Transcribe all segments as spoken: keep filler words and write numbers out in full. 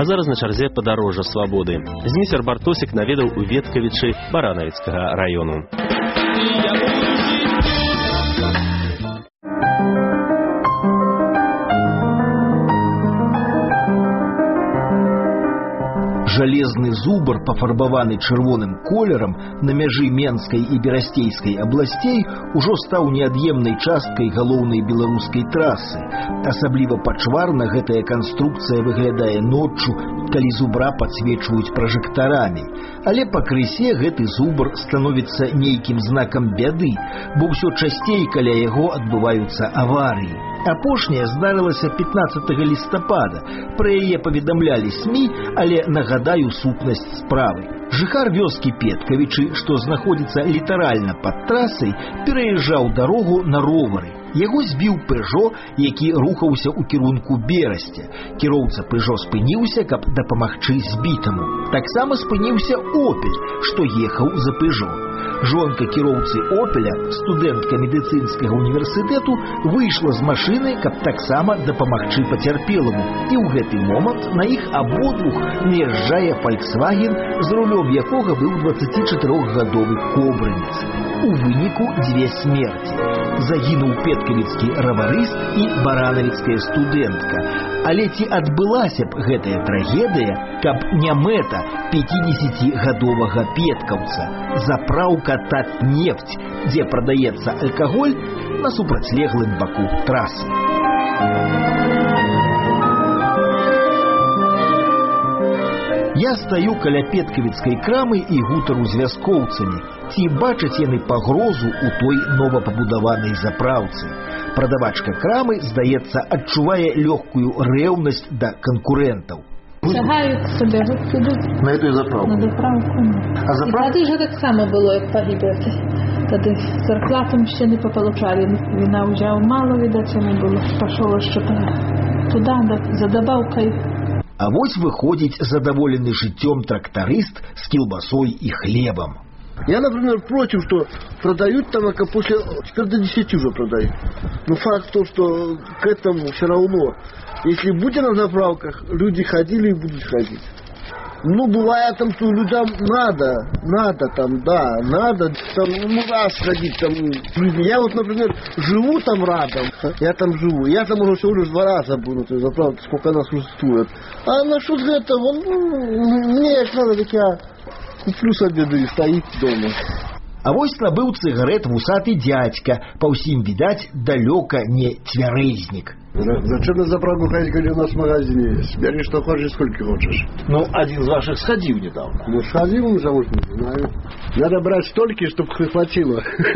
А зараз на чарзе падарожжа свабоды. Знісер Бартосік наведаў у Веткавічы Баранавіцкага раёну. Жалезны зубр, пафарбаваны чырвоным колерам на мяжы Менскай і Берасцейскай абласцей, ужо стаў неад'емнай часткай галоўнай беларускай трасы. Асабліва пачварна гэтая канструкцыя выглядае ноччу, калі зубра падсвечваюць пражэктарамі. Але пакрысе гэты зубр становіцца нейкім знакам бяды, бо ўсё часцей каля яго адбываюцца аварыі. Апошняя здарылася пятнаццатага лістапада. Пра яе паведамлялі СМІ, але нагадаю сутнасць справы. Жыхар вёскі Петкавічы, што знаходзіцца літаральна пад трасай, пераязджаў дарогу на ровары. Яго збіў Пэжо, які рухаўся ў кірунку Берасця. Кіроўца Пэжо спыніўся, каб дапамагчы збітаму. Таксама спыніўся Опель, што ехаў за Пэжо. Жонка кіроўцы Опеля, студэнтка медыцынскага універсітэту, выйшла з машыны, каб таксама дапамагчы пацярпеламу. І ў гэты момант на іх абодвух наязджае Фольксваген, з рулём якога быў дваццацічатырохгадовы кобрынец. У выніку дзве смерці. Загінуў петкавіцкі раварыст і баранавіцкая студэнтка. Але ці адбылася б гэтая трагедыя, каб не мэта пяцідзесяцігадовага петкаўца? Заправка Татнефть, дзе прадаецца алкаголь на супрацьлеглым баку трасы. Я стаю каля петкавіцкай крамы і гутару з вяскоўцамі. Ці бачаць яны пагрозу ў той новапабудаванай заправцы? Прадавачка крамы, здаецца, адчувае лёгкую рэўнасць да канкурэнтаў. Сягають собі, підуть на эту заправку. На заправку. А заправка? І тоді ж так само було, як погибати. Тоді зарплату ще не пополучали. Війна вже мало, видать, не було. Пішло ще туди, за добавкою. А вось выходить задоволенный житьем тракторист с колбасой и хлебом. Я, например, против, что продают там, а после теперь до десяти уже продают. Но факт в том, что к этому все равно, если будете на заправках, люди ходили и будут ходить. Ну, бывает там, что людям надо, надо там, да, надо там, ну, раз ходить там. Я вот, например, живу там рядом, я там живу, я там уже всего лишь два раза был на той заправке, сколько она существует. А насчет этого, ну, мне надо, так я куплю себе и стоит дома. А вось набыў цыгарет вусаты дядька, по ўсім відаць, далёка не цвярэзнік. Зачем на заправку ходить, когда у нас в магазине есть? Бери, что хочешь, сколько хочешь. Ну, один из ваших сходил недавно. Ну, сходил, уже не знаю. Надо брать столько, чтобы хватило.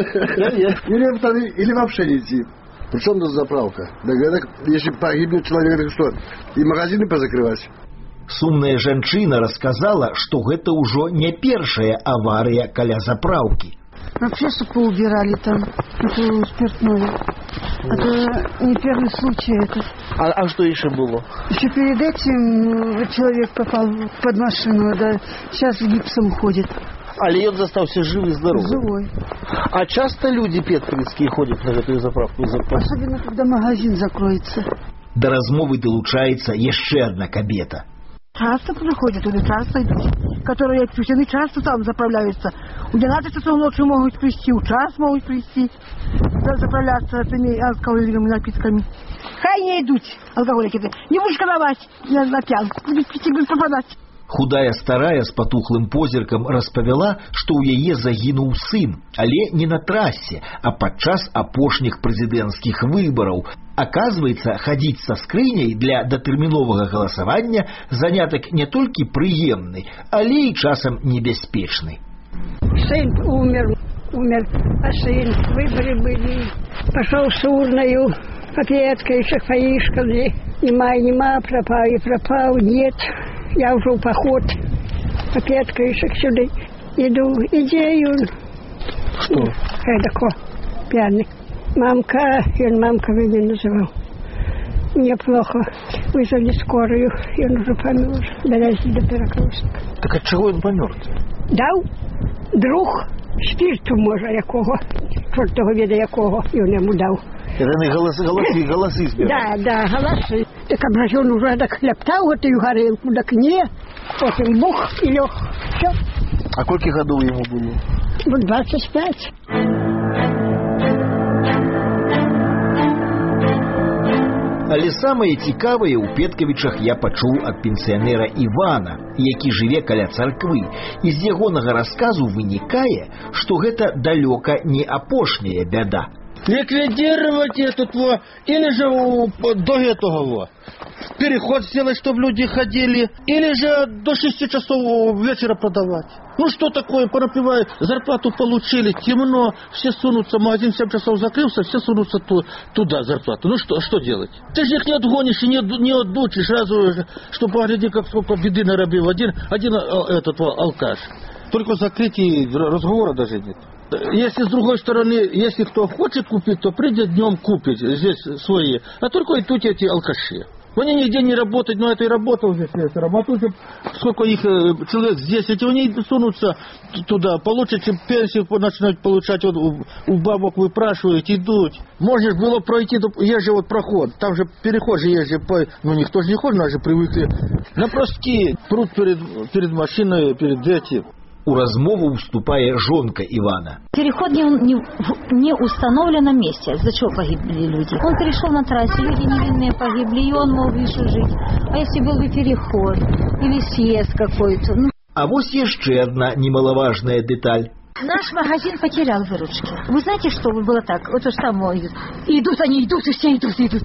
Или вообще не идти. Причем тут заправка? Если погибнет человек, так что? И магазины позакрывать? Сумная жанчына рассказала, что гэта ўжо не першая авария каля заправки. Вообще, что поубирали там, это спиртное. Это не первый случай это. А, а что еще было? Еще перед этим человек попал под машину, да, сейчас гипсом ходит. А Леон застался живый и здоровый? Живой. А часто люди петкавіцкія ходят на эту заправку? Особенно, когда магазин закроется. До размовы долучается еще одна кабета. Часто приходят, или часто идут, которые они часто там заправляются. У двенадцати часов ночи могут прийти, у час могут прийти, заправляться этими алкогольными напитками. Хай не идут алкоголики. Не будешь кровать на, на пьянку, будешь пить, будешь попадать. Худая старая с потухлым позіркам распавяла, што ў яе загінуў сын, але не на трасе, а падчас апошніх прэзідэнцкіх выбараў. Оказывается, ходить со скрыняй для датэрміновага галасавання занятак не толькі прыемны, але і часам небяспечны. Сын умер, умер, а сын, выборы были, пошел с урною, опеткой, шахфаишкой, нема, нема, пропал и пропал, нет. Я уже в поход, опеткой, сюда иду, иди, он. Что? Эдако, пьяный. Мамка, и он мамка меня называл. Мне плохо, вызвали скорую, и он уже помер, довезли до Перекрестка. Так от чего он помер? Дал друг спирту, може, якого, чортого віда якого, і он йому дав. Это не голосы, голосы, голосы сбирали. Да, да, голосы. И как же он уже так хлептал эту горелку, так не. Потом бух и лег. Все. А сколько годов ему было? Вот двадцать пять. Але самае цікавае ў Петкавічах я пачуў ад пенсіянера Івана, які жыве каля царквы, і з ягонага расказу вынікае, што гэта далёка не апошняя бяда. Ликвидировать этот во, или же до этого во. Переход сделать, чтобы люди ходили, или же до шести часов вечера продавать. Ну что такое, понапивают, зарплату получили, темно, все сунутся, магазин в семь часов закрылся, все сунутся ту, туда зарплату. Ну что, что делать? Ты же их не отгонишь и не, не отдучишь сразу, чтобы погляди, как сколько беды наробил один, один этот во, алкаш. Только закрытие разговора даже нет. Если с другой стороны, если кто хочет купить, то придет днем купить здесь свои. А только идут эти алкаши. Они нигде не работают, но это и работа уже здесь. Работают, сколько их человек здесь, эти они сунутся туда, получат пенсию, начинают получать, вот, у бабок выпрашивают, идут. Можно было пройти, есть же вот проход, там же переход же есть же, ну никто же не ходит, нас же привыкли. Напрости прут перед, перед машиной, перед этим. У размову уступае жонка Ивана. Переход не, не, не установлен на месте. За что погибли люди? Он перешел на трассе, люди невинные погибли, и он мог еще жить. А если был бы переход или съезд какой-то? Ну... А вот еще одна немаловажная деталь. Наш магазин потерял выручки. Вы знаете, что было так? Вот то же самое идут. Идут они, идут, и все идут, идут.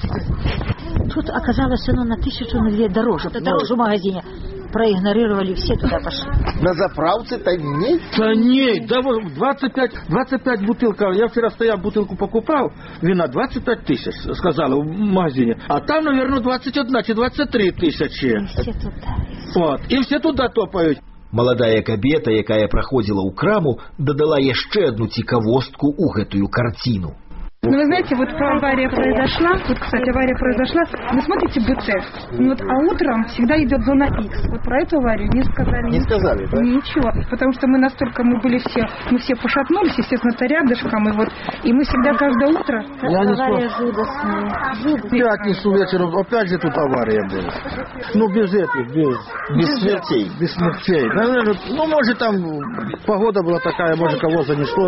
Тут оказалось оно на тысячу, на две дороже. Дороже в магазине. Проигнорировали, все туда пошли. На заправце-то нет? Да нет, да вот двадцать пять, двадцать пять бутылка. Я вчера стоял, бутылку покупал, вина двадцать пять тысяч, сказала в магазине. А там, наверное, двадцать одна, двадцать три тысячи. И все туда. Вот, и все туда топают. Маладая кабета, якая праходзіла ў краму, дадала яшчэ одну цікавостку ў гэтую карціну. Ну, вы знаете, вот авария произошла, вот, кстати, авария произошла, вы смотрите БЦ, вот, а утром всегда идет зона X. Вот про эту аварию не сказали. Не сказали, да? Ничего, потому что мы настолько, мы были все, мы все пошатнулись, естественно-то рядышком, и вот, и мы всегда каждое утро... Я не спал. В пятницу вечером опять же тут авария была. Ну, без этих, без... Без смертей. Без смертей. Наверное, ну, может, там погода была такая, может, кого занесло.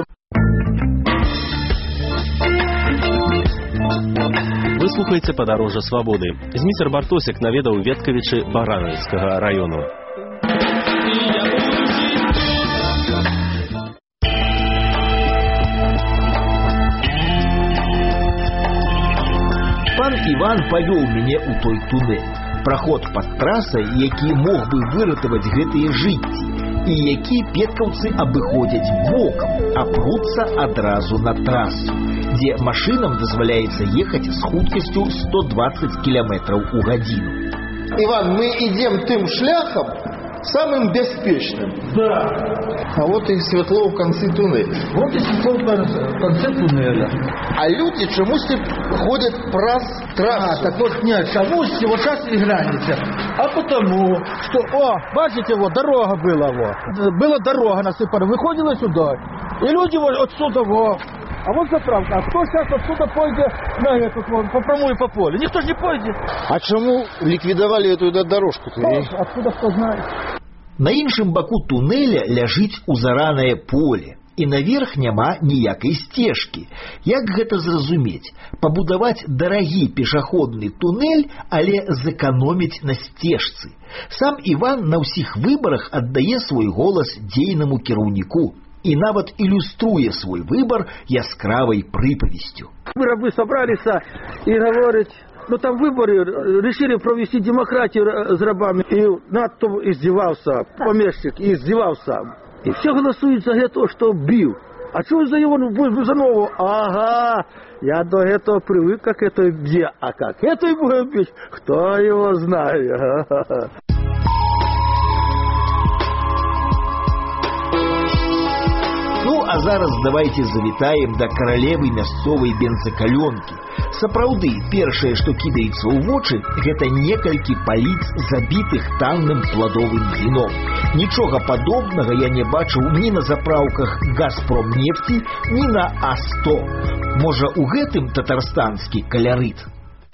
Вы слухаеце «Падарожжа свабоды». Зміцер Бартосік наведаў Веткавічы Баранавіцкага раёну. Пан Іван павёў мяне ў той тунэль. Праход пад трасай, які мог бы выратаваць гэтыя жыцці, і які петкаўцы абыходзяць бокам, а пруцца адразу на трасу, дзе машинам дазваляецца ехаць з хуткасцю сто двадцать километров у гадзіну. Иван, мы идем тем шляхом, самым беспечным. Да. А вот и светло в конце туннеля. Вот и светло в конце туннеля. А люди чомусь ходят праз трассу. А, так вот нет, чомусь вот сейчас и граница. А потому, что, о, бачите, вот дорога была, вот. Была дорога насыпана, выходила сюда. И люди вот отсюда, вот. А вот заправка. А кто сейчас отсюда пойдет на эту, вот, по прямую по полю? Никто же не пойдет. А чему ликвидовали эту дорожку? О, откуда кто знает? На іншым баку туннеля ляжыць узаранае поле, і наверх няма ніякай сцежкі. Як гэта зразумець? Пабудаваць дарагі пешаходны туннель, але зэканоміць на сцежцы. Сам Іван на ўсіх выбарах аддае свой голас дзейнаму кіраўніку и нават иллюструя свой выбор яскравой прыпавесцю. Мы рабы собрались и говорят, ну там выборы решили провести демократию с рабами, и надто издевался помещик, и издевался. И все голосуют за это, что бил. А что за его, за нового? Ага, я до этого привык, как это где, а как это и будет бить, кто его знает. Ну, а зараз давайте завітаем да каралевы мясцовай бензакалёнкі. Сапраўды, першае, што кідаецца ў вочы, гэта некалькі паліц, забітых танным пладовым віном. Нічога падобнага я не бачыў ні на заправках «Газпромнефці», ні на А сто. Можа, у гэтым татарстанскі калярыт?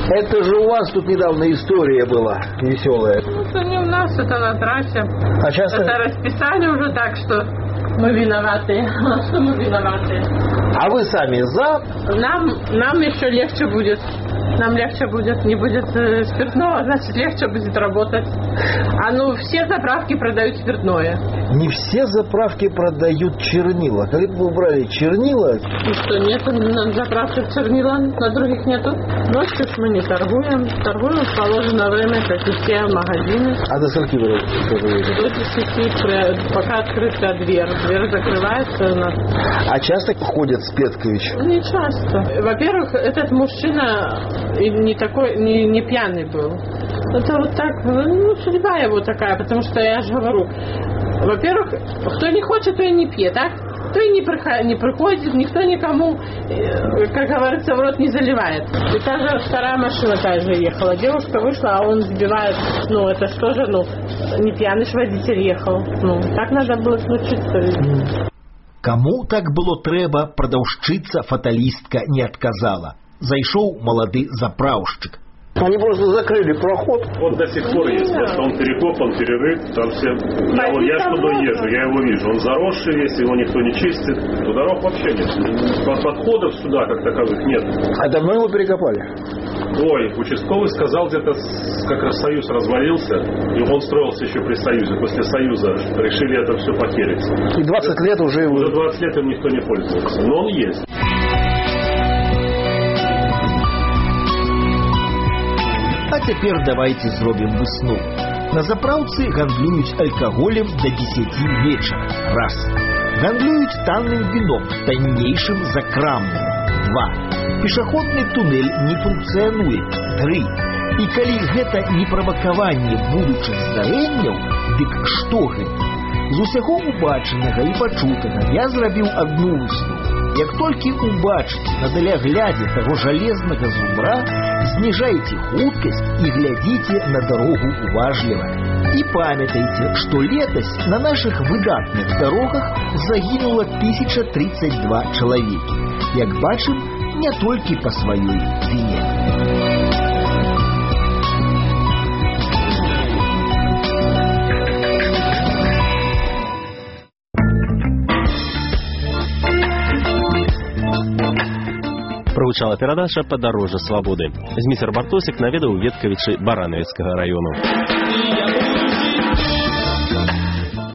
Это же у вас тут недавно история была веселая. Ну, это не у нас, это на трассе. А часто... Это расписали уже так, что мы виноваты. Что мы виноваты? А вы сами за? Нам, нам еще легче будет. Нам легче будет. Не будет э, спиртного, значит, легче будет работать. А ну, все заправки продают спиртное. Не все заправки продают чернила. Когда бы вы брали чернила... И что, нет на заправках чернила, на других нету? Ночью мы не торгуем. Торгуем в положенное время, как и все магазины. А до скольки вы торгуете? До десяти, пока открыта дверь. Дверь закрывается у нас. А часто ходят с Петкович? Не часто. Во-первых, этот мужчина не такой, не, не пьяный был. Это вот так, ну, судьба его такая, потому что я же говорю, во-первых, кто не хочет, то и не пьет, так? Кто и не, приход, не приходит, никто никому, как говорится, в рот не заливает. И та же вторая машина та же ехала. Девушка вышла, а он сбивает, ну, это что же, ну, не пьяный ж водитель ехал. Ну, так надо было случиться. Кому так было трэба, продавщица-фаталистка не отказала. Зайшоў молодый заправщик. Они просто закрыли проход. Он до сих пор есть, потому что он перекопан, перерыт, там все. Я, вот, я что езжу, я его вижу. Он заросший весь, его никто не чистит. Но дорог вообще нет. Под подходов сюда как таковых нет. А давно его перекопали? Ой, участковый сказал, где-то как раз Союз развалился, и он строился еще при Союзе. После Союза решили это все потерять. И двадцать лет уже его... Уже двадцать лет им никто не пользовался. Но он есть. А теперь давайте зробім выснову. На заправцы гандлююць алкоголем до десяти вечера. Раз. Гандлююць танным вином, таннейшим за крамным. Два. Пешеходный туннель не функционует. Три. И калі гэта не правакаванне будучых здарэнняў, дык што гэта? З усяго убачанага і пачутага я зрабіў адну выснову. Як толькі убачыце на даляглядзе таго жалезнага зубра, снижайте хуткость и глядите на дорогу уважливо. И памятайте, что летось на наших выдатных дорогах загинуло тысяча тридцать два человека. Як бачым, не только по своей вине. Прагучала перадача «Падарожжа свабоды». Зміцер Бартосік наведаў Веткавічы Баранавіцкага раёну.